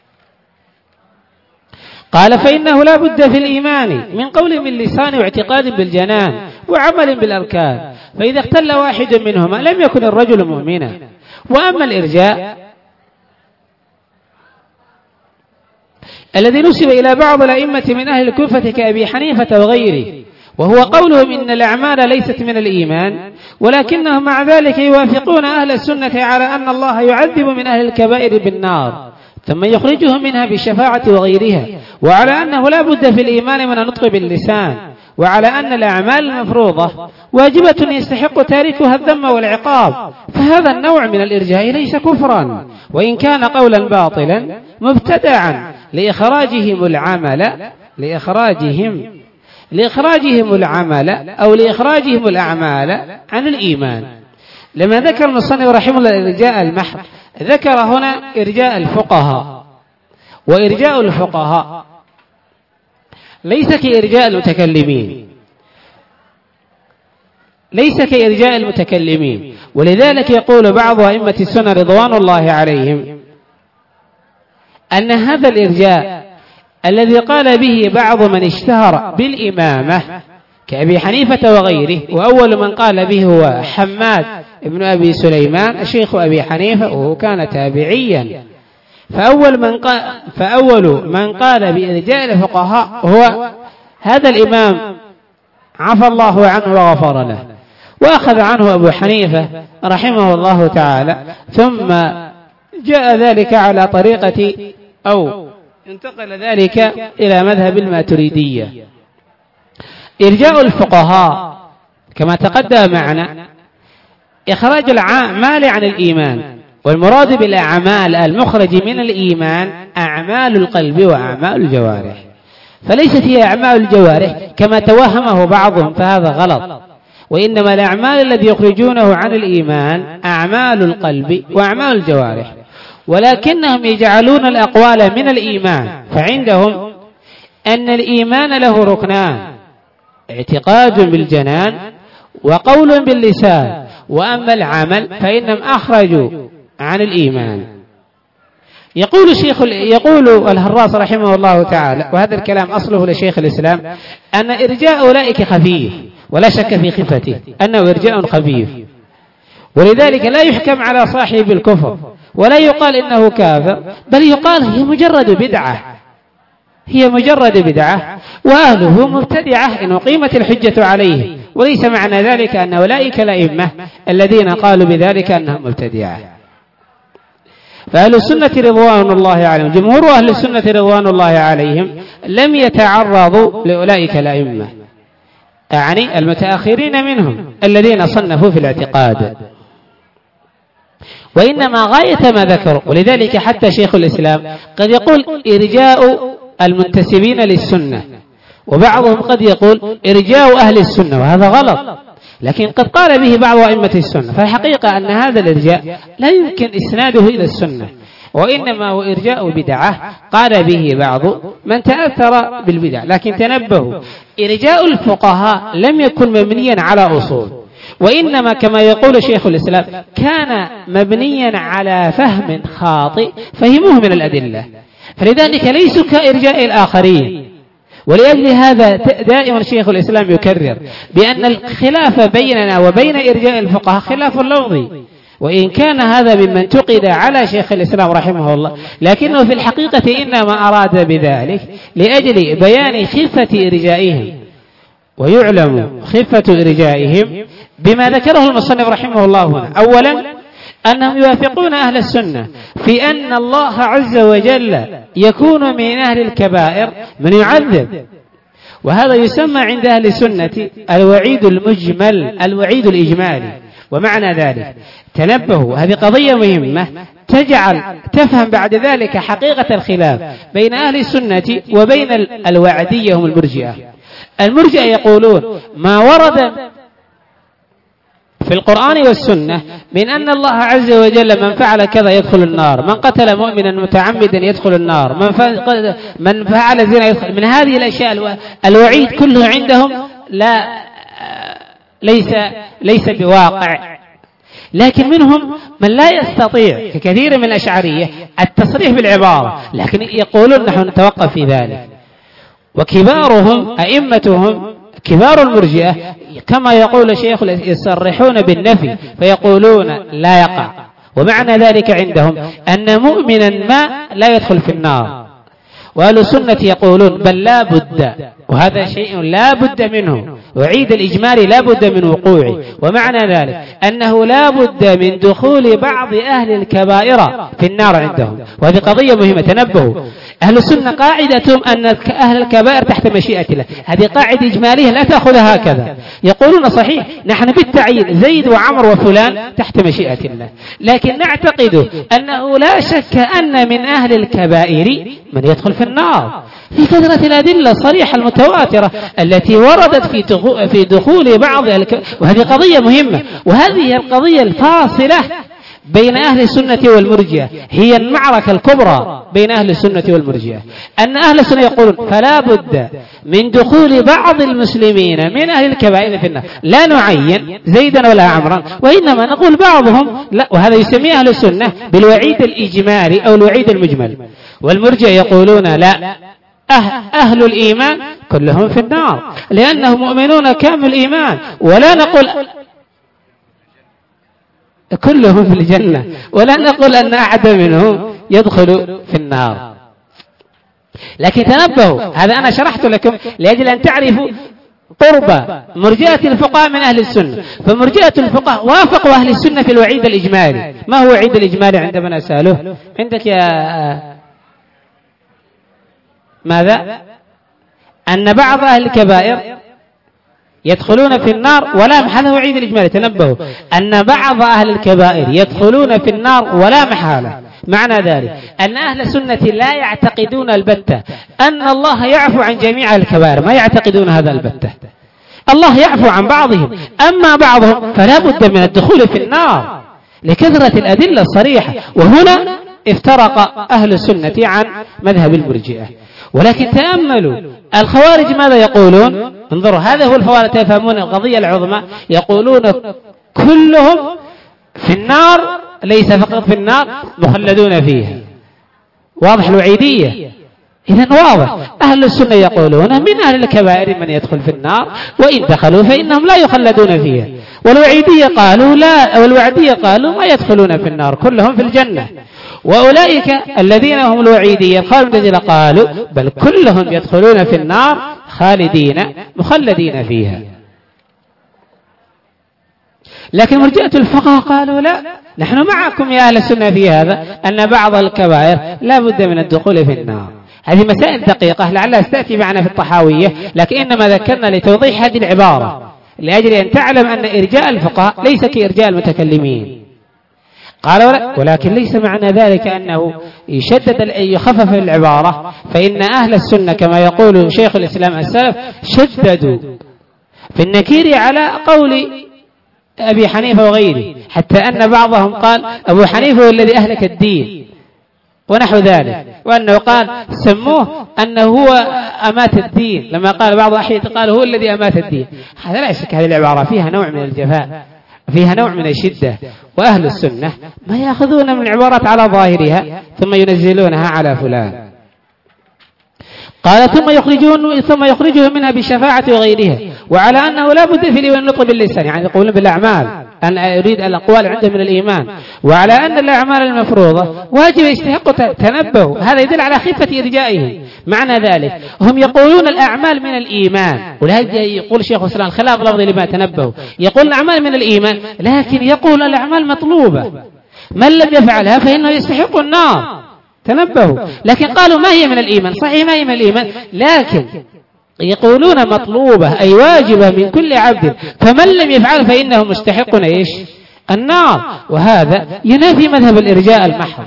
قال فإنه لا بد في الإيمان من قول باللسان واعتقاد بالجنان وعمل بالأركان، فإذا اختل واحد منهما لم يكن الرجل مؤمنا. وأما الإرجاء الذي نسب إلى بعض الأئمة من أهل الكوفة كأبي حنيفة وغيره، وهو قولهم إن الأعمال ليست من الإيمان، ولكنهم مع ذلك يوافقون أهل السنة على أن الله يعذب من أهل الكبائر بالنار ثم يخرجهم منها بالشفاعة وغيرها، وعلى أنه لا بد في الإيمان من النطق باللسان، وعلى أن الأعمال المفروضة واجبة يستحق تاركها الذم والعقاب. فهذا النوع من الإرجاء ليس كفرا، وإن كان قولا باطلا مبتدعا لإخراجهم الأعمال عن الإيمان. لما ذكر المصنف رحمه الله الإرجاء المحض، ذكر هنا إرجاء الفقهاء، وإرجاء الفقهاء ليس كإرجاء المتكلمين. ليس كإرجاء المتكلمين. ولذلك يقول بعض أئمة السنة رضوان الله عليهم أن هذا الإرجاء الذي قال به بعض من اشتهر بالإمامة كأبي حنيفة وغيره، وأول من قال به هو حماد ابن أبي سليمان شيخ أبي حنيفة وهو كان تابعيا، فأول من قال بإرجاء الفقهاء هو هذا الإمام عفى الله عنه وغفر له، وأخذ عنه أبو حنيفة رحمه الله تعالى، ثم جاء ذلك على طريقة أو انتقل ذلك إلى مذهب الماتريدية. إرجاء الفقهاء كما تقدم معنا إخراج الأعمال عن الإيمان، والمراد بالأعمال المخرج من الإيمان أعمال القلب وأعمال الجوارح، فليست هي أعمال الجوارح كما توهمه بعضهم فهذا غلط، وإنما الأعمال الذي يخرجونه عن الإيمان أعمال القلب وأعمال الجوارح، ولكنهم يجعلون الأقوال من الإيمان، فعندهم أن الإيمان له ركنان: اعتقاد بالجنان وقول باللسان، وأما العمل فإنهم أخرجوا عن الإيمان. يقول الهراس رحمه الله تعالى، وهذا الكلام أصله لشيخ الإسلام، أن إرجاء أولئك خفيف، ولا شك في خفته أنه إرجاء خفيف، ولذلك لا يحكم على صاحب الكفر ولا يقال إنه كافر، بل يقال هي مجرد بدعة وأهله مبتدعة إن أقيمت الحجة عليه، وليس معنى ذلك أن أولئك الأئمة الذين قالوا بذلك أنهم مبتدعة. فأهل السنة رضوان الله عليهم، جمهور أهل السنة رضوان الله عليهم لم يتعرضوا لأولئك الأئمة، يعني المتأخرين منهم الذين صنفوا في الاعتقاد، وإنما غاية ما ذكروا. ولذلك حتى شيخ الإسلام قد يقول إرجاء المنتسبين للسنة، وبعضهم قد يقول إرجاء أهل السنة، وهذا غلط، لكن قد قال به بعض أئمة السنة، فالحقيقة أن هذا الإرجاء لا يمكن إسناده إلى السنة، وإنما هو إرجاء بدعة قال به بعض من تأثر بالبدع. لكن تنبهوا، إرجاء الفقهاء لم يكن مبنيا على أصول، وإنما كما يقول شيخ الإسلام كان مبنيا على فهم خاطئ فهموه من الأدلة، فلذلك ليسوا كإرجاء الآخرين. ولأجل هذا دائما شيخ الإسلام يكرر بأن الخلاف بيننا وبين إرجاء الفقهاء خلاف لفظي، وإن كان هذا ممن تقد على شيخ الإسلام رحمه الله، لكنه في الحقيقة إنما أراد بذلك لأجل بيان خفة إرجائهم، ويعلم خفة إرجائهم بما ذكره المصنف رحمه الله هنا. أولا أنهم يوافقون أهل السنة في أن الله عز وجل يكون من أهل الكبائر من يعذب، وهذا يسمى عند أهل السنة الوعيد المجمل، الوعيد الإجمالي. ومعنى ذلك تنبهوا، هذه قضية مهمة تفهم بعد ذلك حقيقة الخلاف بين أهل السنة وبين الوعدية هم المرجئة. المرجئة يقولون ما ورد في القرآن والسنة من أن الله عز وجل من فعل كذا يدخل النار، من قتل مؤمنا متعمدا يدخل النار، من فعل زنا يدخل، من هذه الأشياء الوعيد كله عندهم ليس بواقع. لكن منهم من لا يستطيع ككثير من الأشعرية التصريح بالعبارة، لكن يقولون نحن نتوقف في ذلك. وكبارهم أئمتهم كبار المرجئة كما يقول شيخ يصرحون بالنفي فيقولون لا يقع، ومعنى ذلك عندهم أن مؤمنا ما لا يدخل في النار. وأهل السنة يقولون بل لا بد، وهذا شيء لا بد منه، وعيد الإجمال لا بد من وقوعه، ومعنى ذلك أنه لا بد من دخول بعض أهل الكبائر في النار عندهم. وهذه قضية مهمة، تنبهوا. أهل السنة قاعدتهم أن أهل الكبائر تحت مشيئة الله، هذه قاعدة إجمالية لا تأخذها هكذا. يقولون صحيح نحن بالتعيين زيد وعمر وفلان تحت مشيئة الله، لكن نعتقد أنه لا شك أن من أهل الكبائر من يدخل في النار في كثرة الأدلة الصريحة المتواترة التي وردت في دخول بعض وهذه قضية مهمة، وهذه القضية الفاصلة بين أهل السنة والمرجئة هي المعركة الكبرى بين أهل السنة والمرجئة، أن أهل السنة يقولون فلا بد من دخول بعض المسلمين من أهل الكبائر في النار، لا نعين زيدا ولا عمرا، وإنما نقول بعضهم لا، وهذا يسميه أهل السنة بالوعيد الإجمالي أو الوعيد المجمل. والمرجئة يقولون لا، أهل الإيمان كلهم في النار لأنهم مؤمنون كامل الإيمان، ولا نقول كلهم في الجنة، ولا نقول أن أحد منهم يدخل في النار. لكن تنبهوا، هذا أنا شرحت لكم لأجل أن تعرفوا قرب مرجئة الفقهاء من أهل السنة. فمرجئة الفقهاء وافقوا أهل السنة في الوعيد الإجمالي. ما هو الوعيد الإجمالي عندما نسأله؟ عندك يا ماذا؟ أن بعض أهل الكبائر يدخلون في النار ولا محالة. هذا وعيد الإجمالي. تنبهوا أن بعض أهل الكبائر يدخلون في النار ولا محالة. معنى ذلك أن أهل السنة لا يعتقدون البتة أن الله يعفو عن جميع الكبائر، ما يعتقدون هذا البتة. الله يعفو عن بعضهم، أما بعضهم فلا بد من الدخول في النار لكثرة الأدلة الصريحة. وهنا افترق أهل السنة عن مذهب المرجئة. ولكن تأملوا الخوارج ماذا يقولون؟ انظروا، هذا هو الفوارق تفهمون القضية العظمى. يقولون كلهم في النار، ليس فقط في النار، مخلدون فيها. واضح الوعيدية؟ إذن واضح. أهل السنة يقولون من أهل الكبائر من يدخل في النار، وإن دخلوا فإنهم لا يخلدون فيها. والوعيدية قالوا لا، والوعدية قالوا ما يدخلون في النار، كلهم في الجنة. وأولئك الذين هم الوعيدية الذين قالوا بل كلهم يدخلون في النار خالدين مخلدين فيها. لكن مرجئة الفقهاء قالوا لا، نحن معكم يا أهل السنة في هذا، أن بعض الكبائر لا بد من الدخول في النار. هذه مسائل دقيقة لعلها ستأتي معنا في الطحاوية، لكن إنما ذكرنا لتوضيح هذه العبارة لأجل أن تعلم أن إرجاء الفقهاء ليس كإرجاء المتكلمين. قال ولكن ليس معنى ذلك أنه يخفف العبارة، فإن أهل السنة كما يقول شيخ الإسلام السلف شددوا في النكير على قول أبي حنيفة وغيره، حتى أن بعضهم قال أبو حنيفة هو الذي أهلك الدين ونحو ذلك، وأنه قال سموه أنه هو أمات الدين، لما قال بعض أحيانا قال هو الذي أمات الدين. هذا لا شك هذه العبارة فيها نوع من الجفاء، فيها نوع من الشدة. وأهل السنة ما يأخذون من العبارات على ظاهرها ثم ينزلونها على فلان. قال ثم يخرجون منها بالشفاعة وغيرها، وعلى أنه لا بد في الإيمان نطق باللسان، يعني يقولون بالأعمال، أن يريد الأقوال عنده من الإيمان، وعلى أن الأعمال المفروضة واجب يستحق. تنبهوا، هذا يدل على خفة إرجائهم. معنى ذلك هم يقولون الأعمال من الإيمان، ولهذا يقول شيخ الإسلام خلاف لفظ لما. تنبهوا، يقول الأعمال من الإيمان، لكن يقول الأعمال مطلوبة، من لم يفعلها فإنه يستحق النار. تنبهوا، لكن قالوا ما هي من الإيمان. صحيح ما هي من الإيمان، لكن يقولون مطلوبة أي واجبة من كل عبد، فمن لم يفعل فإنه مستحق إيش؟ النار. وهذا ينافي مذهب الإرجاء المحض.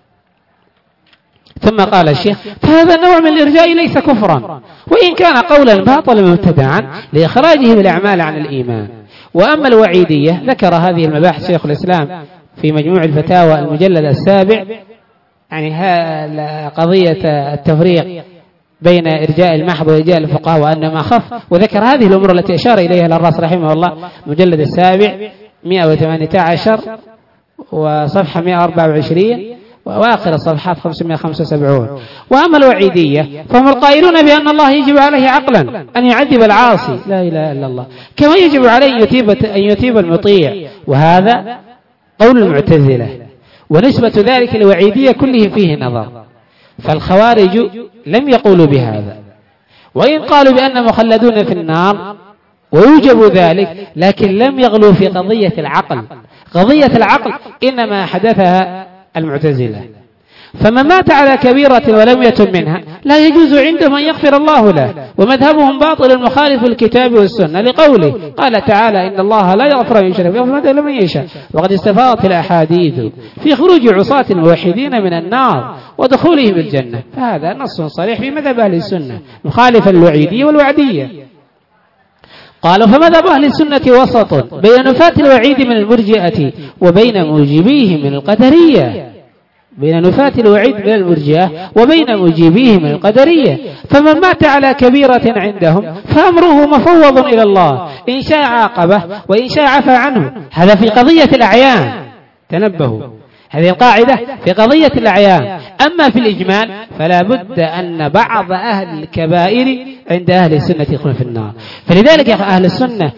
ثم قال الشيخ فهذا نوع من الإرجاء ليس كفرا، وإن كان قولا باطلا مبتدعا لإخراجه بالأعمال عن الإيمان. وأما الوعيدية ذكر هذه المباحث شيخ الإسلام في مجموع الفتاوى المجلد 7، يعني قضية التفريق بين إرجاء المحض وإرجاء الفقهاء وأن ما خف، وذكر هذه الأمور التي أشار إليها الراس رحمه الله، مجلد 7 118 وصفحة 124 وآخر الصفحات 575. وأما الوعيدية فهم القائلون بأن الله يجب عليه عقلا أن يعذب العاصي، لا إله إلا الله، كما يجب عليه أن يثيب المطيع، وهذا قول المعتزلة. ونسبة ذلك الوعيدية كله فيه نظر، فالخوارج لم يقولوا بهذا، وإن قالوا بأن مخلدون في النار ويوجب ذلك، لكن لم يغلوا في قضية العقل. قضية العقل إنما حدثها المعتزلة، فمن مات على كبيرة ولم يتب منها لا يجوز عندهم أن يغفر الله له، ومذهبهم باطل مخالف الكتاب والسنة، لقوله قال تعالى إن الله لا يغفر أن يشرك به ويغفر لمن يشاء. وقد استفاضت الأحاديث في خروج عصاة الموحدين من النار ودخولهم الجنة، فهذا نص صريح في مذهب أهل السنة مخالف الوعيدية والوعدية. قالوا فمذهب أهل السنة وسط بين نفاة الوعيد من المرجئة وبين موجبيه من القدرية، بين نفاة الوعيد من المرجئة وبين موجبيه من القدرية. فمن مات على كبيرة عندهم فأمره مفوض إلى الله، إن شاء عاقبه وإن شاء عفى عنه. هذا في قضية الأعيان، تنبهوا، هذه القاعدة في قضية الأعيان. أما في الإجمال فلا بد أن بعض أهل الكبائر عند أهل السنة يدخلون في النار. فلذلك يا أهل السنة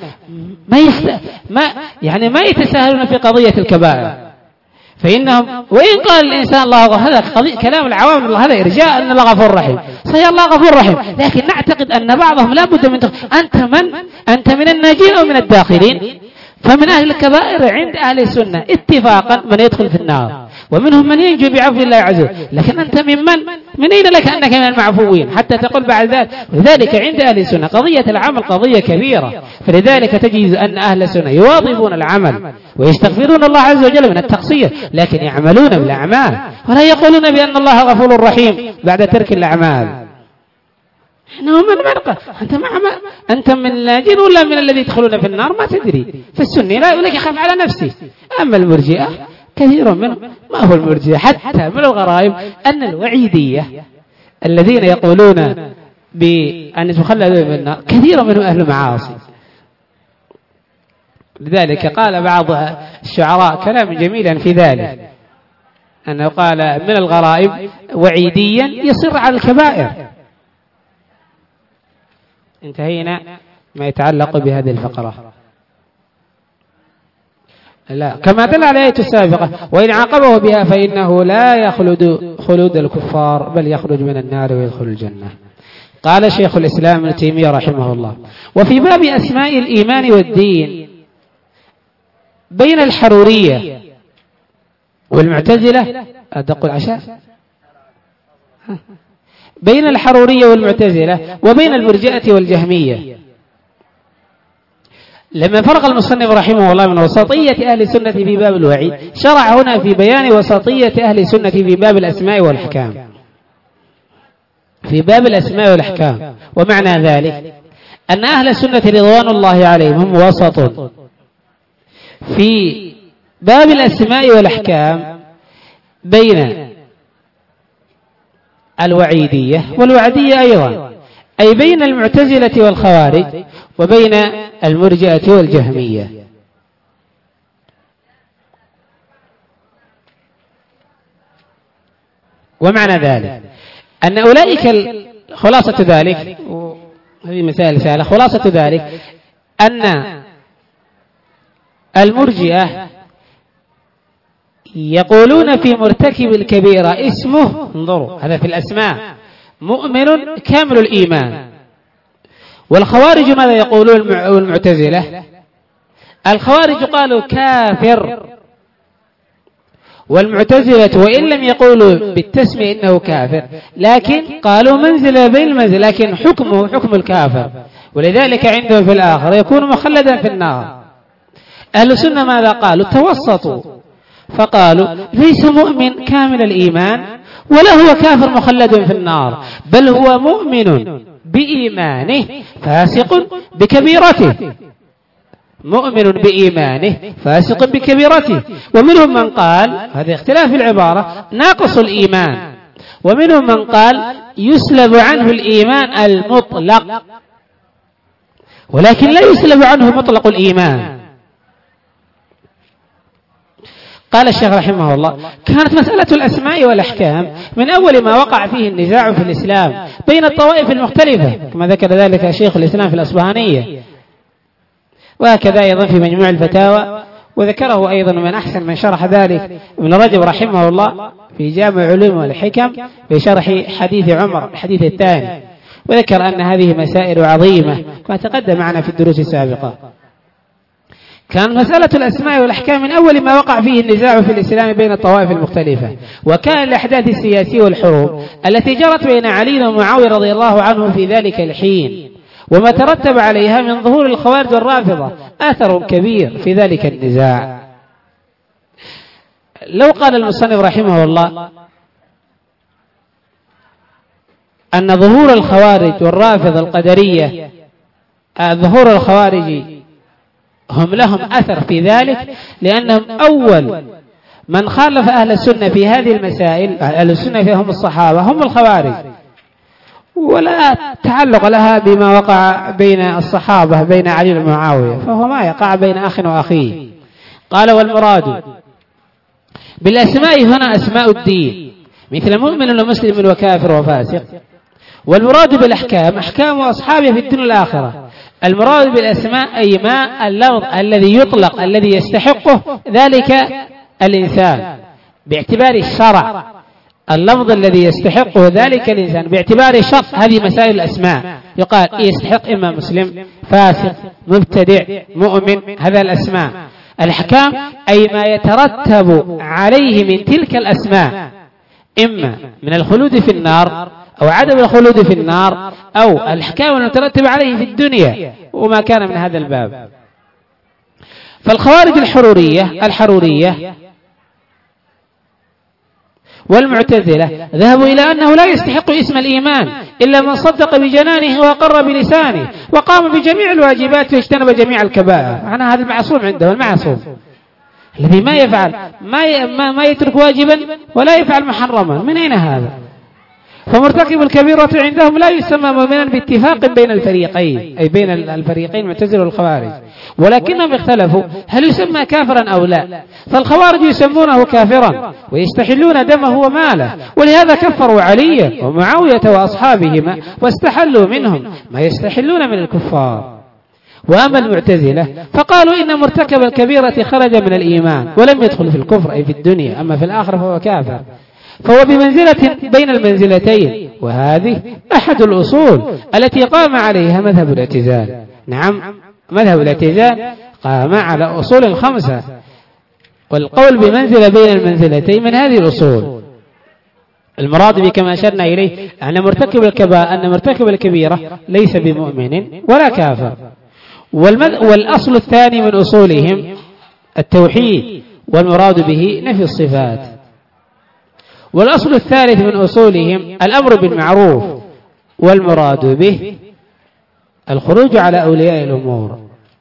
ما يتساهلون في قضية الكبائر، فإنهم وإن قال الإنسان الله غفور، هذا كلام العوام، الله هذا إرجاء أن الله غفور رحيم، صحيح الله غفور رحيم، لكن نعتقد أن بعضهم لا بد من أنت من الناجين أو من الداخلين. فمن أهل الكبائر عند أهل السنة اتفاقا من يدخل في النار، ومنهم من ينجو بعفو الله عز وجل. لكن أنت من أين لك أنك من المعفوين حتى تقول بعد ذلك؟ ولذلك عند أهل السنة قضية العمل قضية كبيرة، فلذلك تجد أن أهل السنة يواظبون العمل ويستغفرون الله عز وجل من التقصير، لكن يعملون بالأعمال ولا يقولون بأن الله غفور رحيم بعد ترك الأعمال. أنت من الناجين ولا من الذي يدخلون في النار ما تدري. فالسني لا يقول لك يخاف على نفسه. أما المرجئة كثير منهم، ما هو المرجئة حتى من الغرائب أن الوعيدية الذين يقولون بأن تخلدوا من النار كثير منهم أهل معاصي. لذلك قال بعض الشعراء كلام جميلا في ذلك، أنه قال من الغرائب وعيديا يصر على الكبائر. انتهينا ما يتعلق بهذه الفقرة. لا كما دل على الآية السابقة، وإن عاقبه بها فإنه لا يخلد خلود الكفار بل يخرج من النار ويدخل الجنة. قال شيخ الإسلام ابن تيمية رحمه الله: وفي باب أسماء الإيمان والدين بين الحرورية والمعتزلة أدق العشاء بين الحرورية والمعتزلة وبين المرجئة والجهمية. لما فرق المصنف رحمه الله من وسطية أهل السنة في باب الوعيد، شرع هنا في بيان وسطية أهل السنة في باب الأسماء والأحكام. في باب الأسماء والأحكام، ومعنى ذلك أن أهل السنة رضوان الله عليهم هم وسط في باب الأسماء والأحكام بين الوعيدية والوعدية أيضا، أي بين المعتزلة والخوارج وبين المرجئة والجهمية. ومعنى ذلك أن أولئك خلاصة ذلك، هذه مسائل سهلة، خلاصة ذلك أن المرجئة يقولون في مرتكب الكبيرة اسمه، انظروا هذا في الأسماء، مؤمن كامل الإيمان. والخوارج ماذا يقولون المعتزلة؟ الخوارج قالوا كافر، والمعتزلة وإن لم يقولوا بالتسمية إنه كافر لكن قالوا منزلة بين المنزل، لكن حكمه حكم الكافر، ولذلك عندهم في الآخر يكون مخلدا في النار. أهل السنة ماذا قالوا؟ توسطوا فقالوا ليس مؤمن كامل الإيمان ولا هو كافر مخلد في النار، بل هو مؤمن بإيمانه فاسق بكبيرته، مؤمن بإيمانه فاسق بكبيرته. ومنهم من قال، هذا اختلاف العبارة، ناقص الإيمان، ومنهم من قال يسلب عنه الإيمان المطلق ولكن لا يسلب عنه مطلق الإيمان. قال الشيخ رحمه الله: كانت مسألة الأسماء والأحكام من أول ما وقع فيه النزاع في الإسلام بين الطوائف المختلفة، كما ذكر ذلك شيخ الإسلام في الأصبهانية، وهكذا أيضا في مجموع الفتاوى، وذكره أيضا من أحسن من شرح ذلك ابن رجب رحمه الله في جامع العلوم والحكم في شرح حديث عمر الحديث الثاني، وذكر أن هذه مسائل عظيمة كما تقدم معنا في الدروس السابقة. كان مسألة الأسماء والأحكام من أول ما وقع فيه النزاع في الإسلام بين الطوائف المختلفة، وكان الأحداث السياسية والحروب التي جرت بين علي ومعاوية رضي الله عنه في ذلك الحين وما ترتب عليها من ظهور الخوارج والرافضة أثر كبير في ذلك النزاع. لو قال المصنف رحمه الله أن ظهور الخوارج والرافضة القدرية ظهور الخوارج هم لهم أثر في ذلك، لأنهم أول من خالف أهل السنة في هذه المسائل. أهل السنة فيهم الصحابة هم الخوارج، ولا تعلق لها بما وقع بين الصحابة بين علي ومعاوية، فهو ما يقع بين أخ وأخيه. قال: والمراد بالأسماء هنا أسماء الدين، مثل مؤمن ومسلم وكافر وفاسق. والمراد بالأحكام أحكام أصحابه في الدنيا والآخرة. المراد بالأسماء أي ما اللفظ الذي يطلق الذي يستحقه ذلك الإنسان باعتبار الشرع، اللفظ الذي يستحقه ذلك الإنسان باعتبار الشرع. هذه مسائل الأسماء، يقال يستحق إما مسلم، فاسق، مبتدع، مؤمن، هذا الأسماء. الأحكام أي ما يترتب عليه من تلك الأسماء، إما من الخلود في النار أو عدم الخلود في النار، أو الأحكام المترتبة عليه في الدنيا وما كان من هذا الباب. فالخوارج الحرورية والمعتزلة ذهبوا إلى أنه لا يستحق اسم الإيمان إلا من صدق بجنانه وأقر بلسانه وقام بجميع الواجبات واجتنب جميع الكبائر. معنى هذا المعصوم عنده، المعصوم الذي ما يفعل ما يترك واجبا ولا يفعل محرما. من أين هذا؟ فمرتكب الكبيرة عندهم لا يسمى مؤمنا باتفاق بين الفريقين، أي بين الفريقين المعتزلة والخوارج، ولكنهم اختلفوا هل يسمى كافرا أو لا. فالخوارج يسمونه كافرا ويستحلون دمه وماله، ولهذا كفروا عليا ومعاوية وأصحابهما واستحلوا منهم ما يستحلون من الكفار. وأما المعتزلة فقالوا إن مرتكب الكبيرة خرج من الإيمان ولم يدخل في الكفر أي في الدنيا، أما في الآخرة فهو كافر، فهو بمنزلة بين المنزلتين. وهذه أحد الأصول التي قام عليها مذهب الاعتزال. نعم، مذهب الاعتزال قام على أصول 5، والقول بمنزلة بين المنزلتين من هذه الأصول. المراد بكما أشرنا إليه أن مرتكب الكبيرة ليس بمؤمن ولا كافر. والأصل الثاني من أصولهم التوحيد، والمراد به نفي الصفات. والأصل الثالث من أصولهم الأمر بالمعروف، والمراد به الخروج على أولياء الأمور.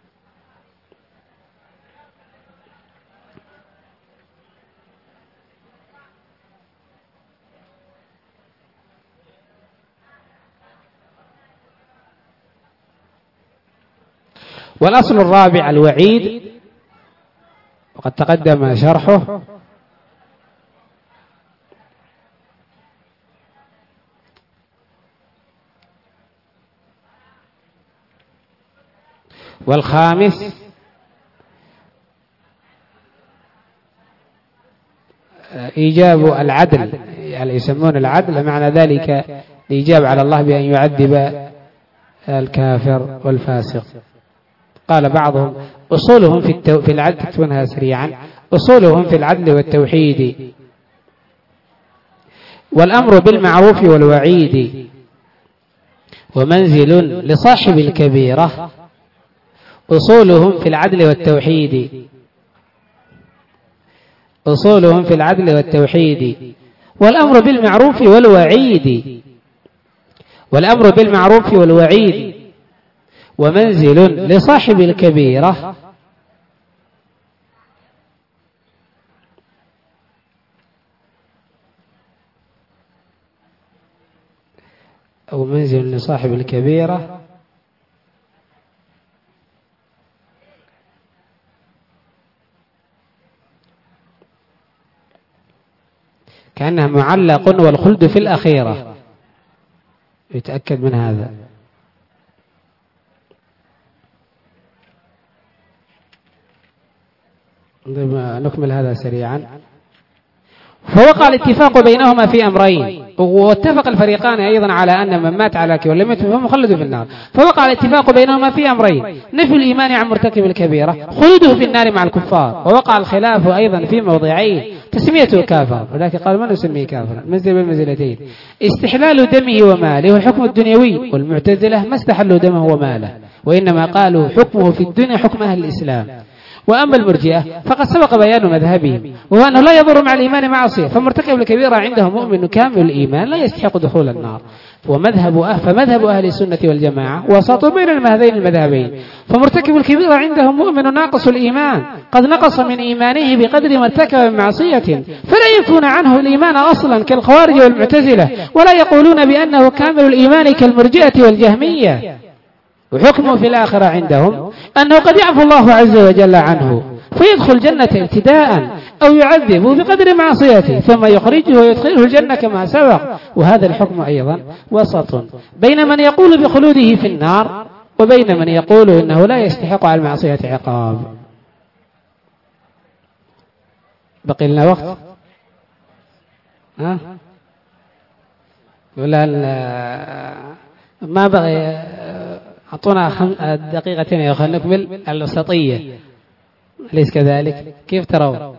والأصل الرابع الوعيد، وقد تقدم شرحه. والخامس إيجاب العدل، يعني يسمون العدل معنى ذلك الإيجاب على الله بأن يعذب الكافر والفاسق. قال بعضهم أصولهم في العدل، تكتبونها سريعا، أصولهم في العدل والتوحيد والأمر بالمعروف والوعيد، ومنزل لصاحب الكبيرة. أصولهم في العدل والتوحيد، أصولهم في العدل والتوحيد والأمر بالمعروف والوعيد، والأمر بالمعروف والوعيد، ومنزل لصاحب الكبيرة أو منزل لصاحب الكبيرة كأنها معلق والخلد في الأخيرة، يتأكد من هذا. نكمل هذا سريعا. فوقع الاتفاق بينهما في أمرين، واتفق الفريقان أيضا على أن من مات على كفر ولم يتب فهو مخلد في النار. فوقع الاتفاق بينهما في أمرين: نفي الإيمان عن مرتكب الكبيرة، خلوده في النار مع الكفار. ووقع الخلاف أيضا في موضعين: تسميته كافر، ولكن قال ما نسميه كافرا، منزل بالمنزلتين، استحلال دمه وماله والحكم الدنيوي. والمعتزلة ما استحلوا دمه وماله، وإنما قالوا حكمه في الدنيا حكم أهل الإسلام. وأما المرجئة فقد سبق بيان مذهبهم، وهو أنه لا يضر مع الإيمان معصية، فمرتكب الكبيرة عندهم مؤمن كامل الإيمان لا يستحق دخول النار. فمذهب أهل السنة والجماعة وسط بين هذين المذهبين. فمرتكب الكبيرة عندهم مؤمن ناقص الإيمان، قد نقص من إيمانه بقدر ما ارتكب من معصية، فلا ينفون عنه الإيمان أصلا كالخوارج والمعتزلة، ولا يقولون بأنه كامل الإيمان كالمرجئة والجهمية. وحكمه في الآخرة عندهم أنه قد يعفو الله عز وجل عنه فيدخل الجنة ابتداء، أو يعذبه بقدر معصيته ثم يخرجه ويدخله الجنة كما سبق. وهذا الحكم أيضا وسط بين من يقول بخلوده في النار وبين من يقول إنه لا يستحق على المعصية عقاب. بقي لنا وقت؟ ولا ما بقي؟ أعطونا دقيقتين يا أخوان نكمل الوسطية، أليس كذلك؟ كيف ترون؟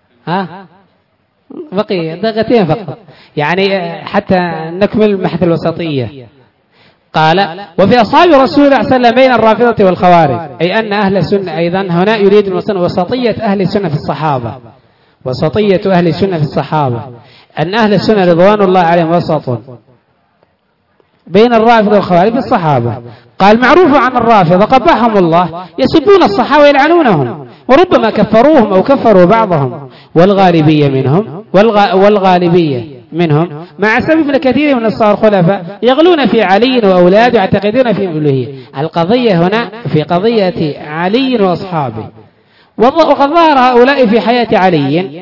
بقي دقيقتين فقط يعني حتى نكمل بحث الوسطية. قال: وفي أصحاب رسول الله صلى الله عليه وسلم بين الرافضة والخوارج، أي أن أهل السنة أيضا هنا يريد المصنف وسطية أهل السنة في الصحابة، وسطية أهل السنة في الصحابة أن أهل السنة رضوان الله عليهم وسط بين الرافضة والخوارج في الصحابة. قال: معروف عن الرافضة قبحهم الله يسبون الصحابة ويلعنونهم، وربما كفروهم أو كفروا بعضهم، والغالبية منهم مع سبب من كثير من الخلفاء يغلون في علي وأولاده ويعتقدون في الألوهية. القضية هنا في قضية علي وأصحابه، وقد ظهر هؤلاء في حياة علي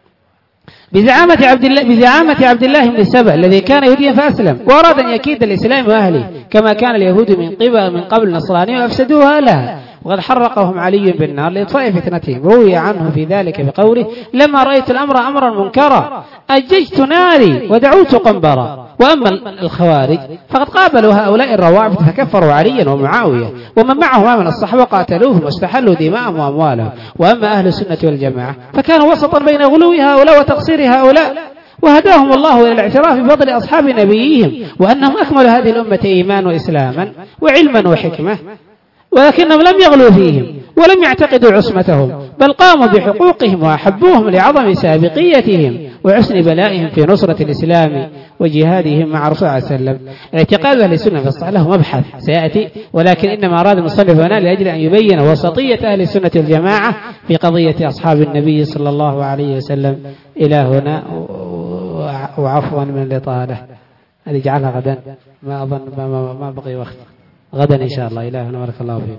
بزعامة عبد الله بن سبأ الذي كان يهوديا فأسلم، وأراد أن يكيد الإسلام وأهله كما كان اليهود من قبل نصرانية وأفسدوها لها، وقد حرقهم علي بالنار لإطفاء فتنتهم. روي عنه في ذلك بقوله: لما رأيت الأمر أمرا منكرا أججت ناري ودعوت قنبرا. وأما الخوارج فقد قابلوا هؤلاء الروافض فكفروا عليا ومعاوية ومن معهما من الصحابة قاتلوهم واستحلوا دماءهم وأموالهم. وأما أهل السنة والجماعة فكانوا وسطا بين غلو هؤلاء وتقصير هؤلاء، وهداهم الله إلى الاعتراف بفضل أصحاب نبيهم وأنهم أكمل هذه الأمة إيمان وإسلاما وعلما وحكمة، ولكنهم لم يغلوا فيهم ولم يعتقدوا عصمتهم، بل قاموا بحقوقهم وأحبوهم لعظم سابقيتهم وحسن بلائهم في نصرة الإسلام وجهادهم مع رسول الله صلى الله عليه وسلم. اعتقاد أهل السنة في الصحابة له مبحث سيأتي، ولكن إنما أراد المصنف هنا لأجل أن يبين وسطية أهل السنة والجماعة في قضية أصحاب النبي صلى الله عليه وسلم. إلى هنا، وعفوا من الإطالة، هذه جعلها غدا، ما أظن ما بقي وقت، غدا إن شاء الله. إلى هنا، بارك الله فيكم.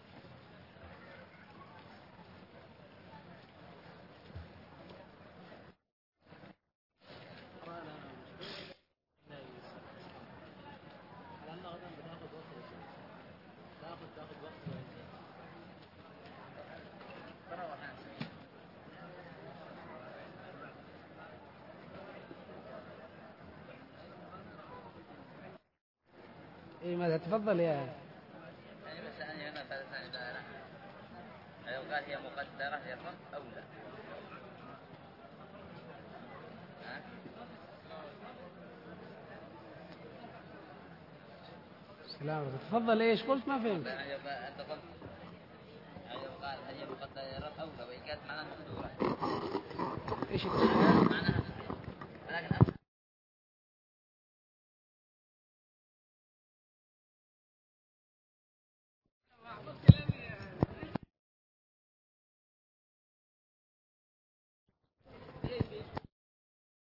إيه ماذا؟ تفضل يا قال هي مقدرة للرفع أو لا؟ سلام. تفضل. ايش قلت؟ ما فهمت. أنت قلت قال هي مقدرة للرفع أو لا، وإن كانت معناها مقدورة. ايش معناها؟